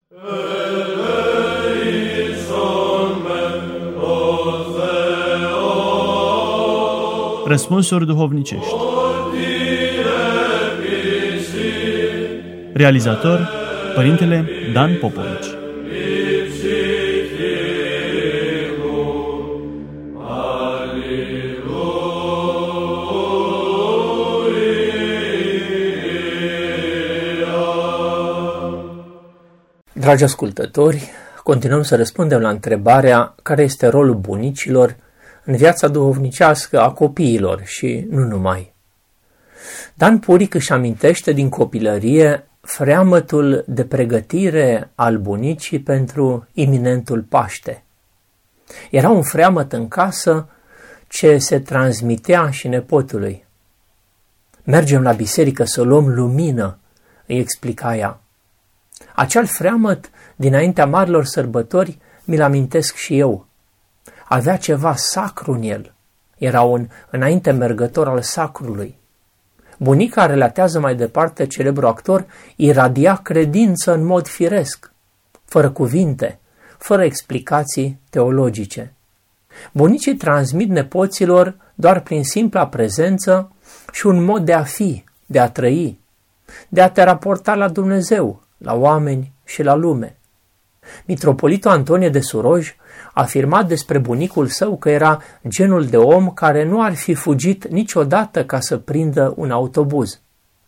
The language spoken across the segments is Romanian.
Răspunsuri duhovnicești. Realizator Părintele Dan Popovici. Dragi ascultători, continuăm să răspundem la întrebarea care este rolul bunicilor în viața duhovnicească a copiilor și nu numai. Dan Puric își amintește din copilărie freamătul de pregătire al bunicii pentru iminentul Paște. Era un freamăt în casă ce se transmitea și nepotului. Mergem la biserică să luăm lumină, îi explica ea. Acel freamăt dinaintea marilor sărbători mi-l amintesc și eu. Avea ceva sacru în el. Era un înainte mergător al sacrului. Bunica, relatează mai departe celebrul actor, iradia credință în mod firesc, fără cuvinte, fără explicații teologice. Bunicii transmit nepoților doar prin simpla prezență și un mod de a fi, de a trăi, de a te raporta la Dumnezeu, la oameni și la lume. Mitropolitul Antonie de Suroj a afirmat despre bunicul său că era genul de om care nu ar fi fugit niciodată ca să prindă un autobuz.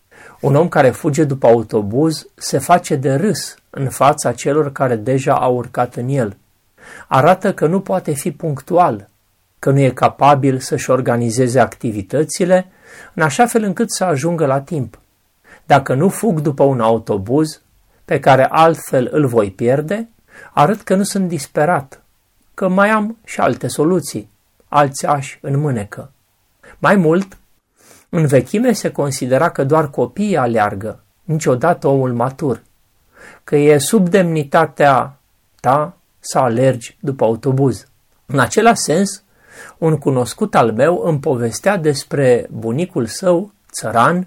Un om care fuge după autobuz se face de râs în fața celor care deja au urcat în el. Arată că nu poate fi punctual, că nu e capabil să-și organizeze activitățile în așa fel încât să ajungă la timp. Dacă nu fug după un autobuz pe care altfel îl voi pierde, arăt că nu sunt disperat, că mai am și alte soluții, alți ași în mânecă. Mai mult, în vechime se considera că doar copiii aleargă, niciodată omul matur, că e sub demnitatea ta să alergi după autobuz. În același sens, un cunoscut al meu îmi povestea despre bunicul său, țăran,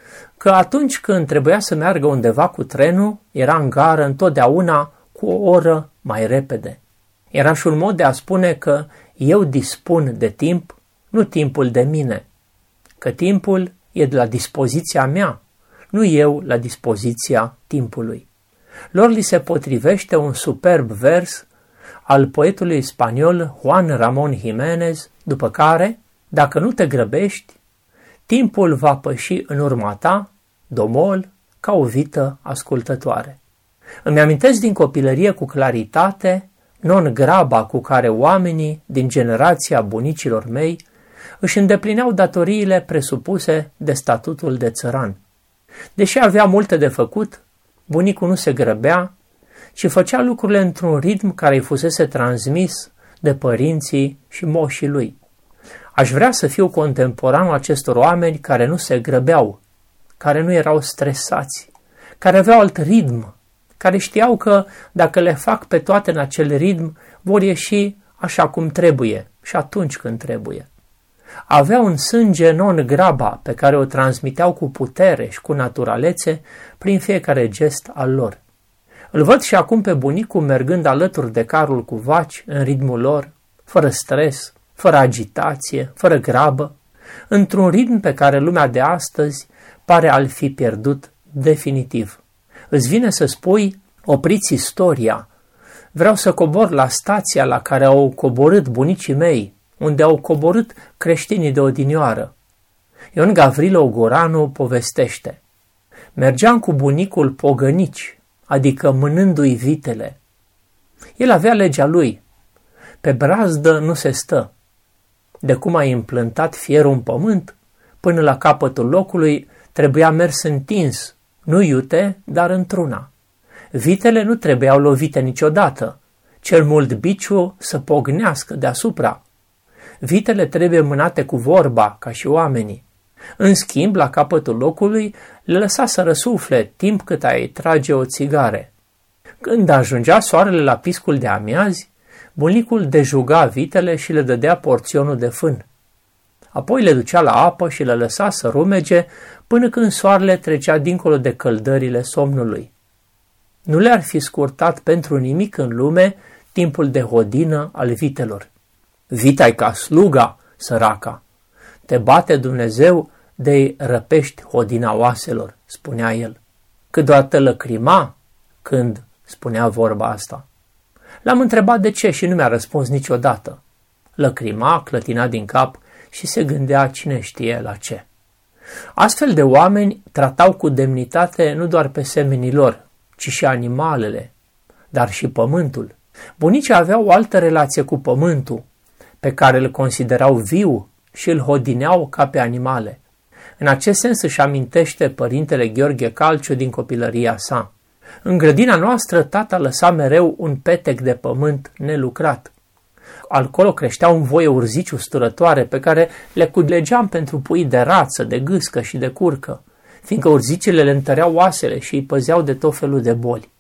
că atunci când trebuia să meargă undeva cu trenul, era în gară întotdeauna cu o oră mai repede. Era și un mod de a spune că eu dispun de timp, nu timpul de mine, că timpul e de la dispoziția mea, nu eu la dispoziția timpului. Lor li se potrivește un superb vers al poetului spaniol Juan Ramón Jiménez, după care, dacă nu te grăbești, timpul va păși în urma ta, domol, ca o vită ascultătoare. Îmi amintesc din copilărie cu claritate non-graba cu care oamenii din generația bunicilor mei își îndeplineau datoriile presupuse de statutul de țăran. Deși avea multe de făcut, bunicul nu se grăbea, ci făcea lucrurile într-un ritm care îi fusese transmis de părinții și moșii lui. Aș vrea să fiu contemporanul acestor oameni care nu se grăbeau, care nu erau stresați, care aveau alt ritm, care știau că dacă le fac pe toate în acel ritm, vor ieși așa cum trebuie și atunci când trebuie. Aveau un sânge non-graba pe care o transmiteau cu putere și cu naturalețe prin fiecare gest al lor. Îl văd și acum pe bunicul mergând alături de carul cu vaci în ritmul lor, fără stres, fără agitație, fără grabă, într-un ritm pe care lumea de astăzi pare a-l fi pierdut definitiv. Îți vine să spui, opriți istoria, vreau să cobor la stația la care au coborât bunicii mei, unde au coborât creștinii de odinioară. Ion Gavrilo Goranu povestește, mergeam cu bunicul pogănici, adică mânându-i vitele. El avea legea lui, pe brazdă nu se stă. De cum ai împlântat fierul în pământ, până la capătul locului trebuia mers întins, nu iute, dar într-una. Vitele nu trebuiau lovite niciodată, cel mult biciul să pognească deasupra. Vitele trebuie mânate cu vorba, ca și oamenii. În schimb, la capătul locului, le lăsa să răsufle timp cât ai trage o țigare. Când ajungea soarele la piscul de amiazi, bunicul dejuga vitele și le dădea porționul de fân. Apoi le ducea la apă și le lăsa să rumege până când soarele trecea dincolo de căldările somnului. nu le-ar fi scurtat pentru nimic în lume timpul de hodină al vitelor. Vita-i ca sluga, săraca. Te bate Dumnezeu de-i răpești hodina oaselor, spunea el. Câteodată lăcrima când spunea vorba asta. L-am întrebat de ce și nu mi-a răspuns niciodată. Lăcrima, clătina din cap și se gândea cine știe la ce. Astfel de oameni tratau cu demnitate nu doar pe semenii lor, ci și animalele, dar și pământul. Bunicii aveau o altă relație cu pământul, pe care îl considerau viu și îl hodineau ca pe animale. În acest sens își amintește părintele Gheorghe Calciu din copilăria sa. În grădina noastră tata lăsa mereu un petec de pământ nelucrat. Acolo creșteau în voie urzici usturătoare pe care le culegeam pentru pui de rață, de gâscă și de curcă, fiindcă urzicile le întăreau oasele și îi păzeau de tot felul de boli.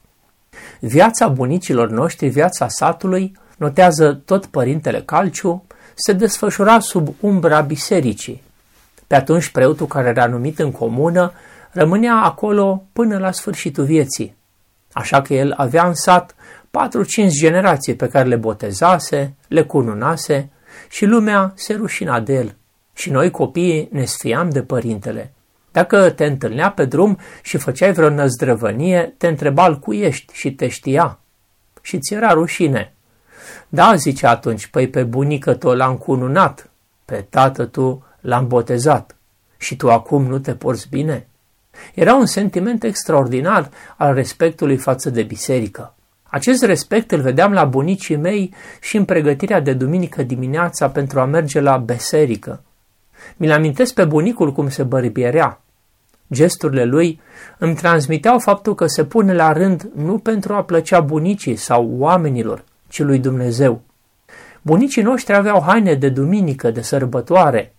Viața bunicilor noștri, viața satului, notează tot părintele Calciu, se desfășura sub umbra bisericii. Pe atunci preotul care era numit în comună rămânea acolo până la sfârșitul vieții. Așa că el avea în sat 4-5 generații pe care le botezase, le cununase și lumea se rușina de el. Și noi copiii ne sfiam de părintele. Dacă te întâlnea pe drum și făceai vreo năzdrăvănie, te întreba cui ești și te știa. Și ți era rușine. Da, zice atunci, păi pe bunică tu l-am cununat, pe tată tu l-am botezat și tu acum nu te porți bine? Era un sentiment extraordinar al respectului față de biserică. Acest respect îl vedeam la bunicii mei și în pregătirea de duminică dimineața pentru a merge la biserică. Mi-l amintesc pe bunicul cum se bărbierea. Gesturile lui îmi transmiteau faptul că se pune la rând nu pentru a plăcea bunicii sau oamenilor, ci lui Dumnezeu. Bunicii noștri aveau haine de duminică, de sărbătoare.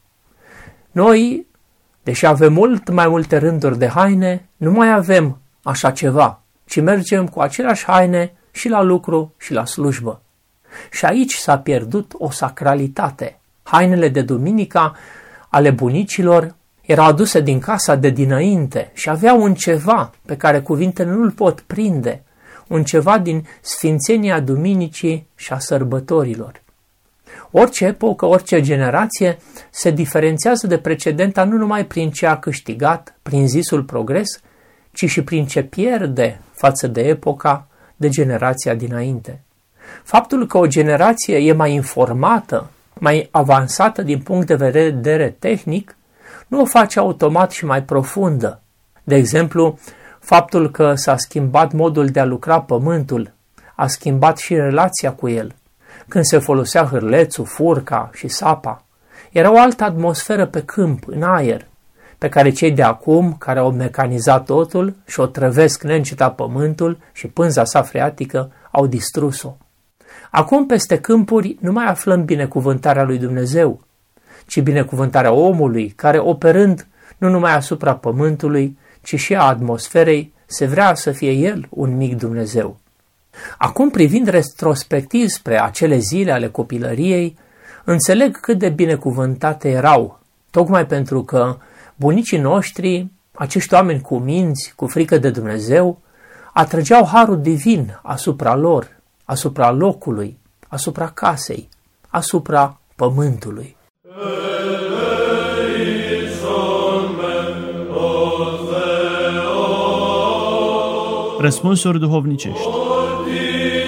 Noi, deși avem mult mai multe rânduri de haine, nu mai avem așa ceva, ci mergem cu aceleași haine și la lucru și la slujbă. Și aici s-a pierdut o sacralitate. Hainele de duminica ale bunicilor erau aduse din casa de dinainte și aveau un ceva pe care cuvintele nu-l pot prinde, un ceva din sfințenia duminicii și a sărbătorilor. Orice epocă, orice generație se diferențiază de precedenta nu numai prin ce a câștigat, prin zisul progres, ci și prin ce pierde față de epoca, de generația dinainte. Faptul că o generație e mai informată, mai avansată din punct de vedere tehnic, nu o face automat și mai profundă. De exemplu, faptul că s-a schimbat modul de a lucra pământul, a schimbat și relația cu el. Când se folosea hârlețul, furca și sapa, era o altă atmosferă pe câmp, în aer, pe care cei de acum, care au mecanizat totul și o trăvesc neîncetat pământul și pânza sa freatică, au distrus-o. Acum peste câmpuri nu mai aflăm binecuvântarea lui Dumnezeu, ci binecuvântarea omului, care operând nu numai asupra pământului, ci și a atmosferei, se vrea să fie el un mic Dumnezeu. Acum, privind retrospectiv spre acele zile ale copilăriei, înțeleg cât de binecuvântate erau, tocmai pentru că bunicii noștri, acești oameni cu minți, cu frică de Dumnezeu, atrăgeau harul divin asupra lor, asupra locului, asupra casei, asupra pământului. Răspunsuri duhovnicești.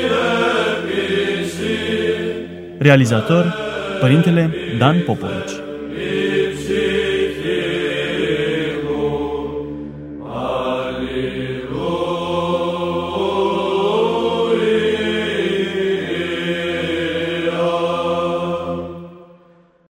Realizator, Părintele Dan Popovici.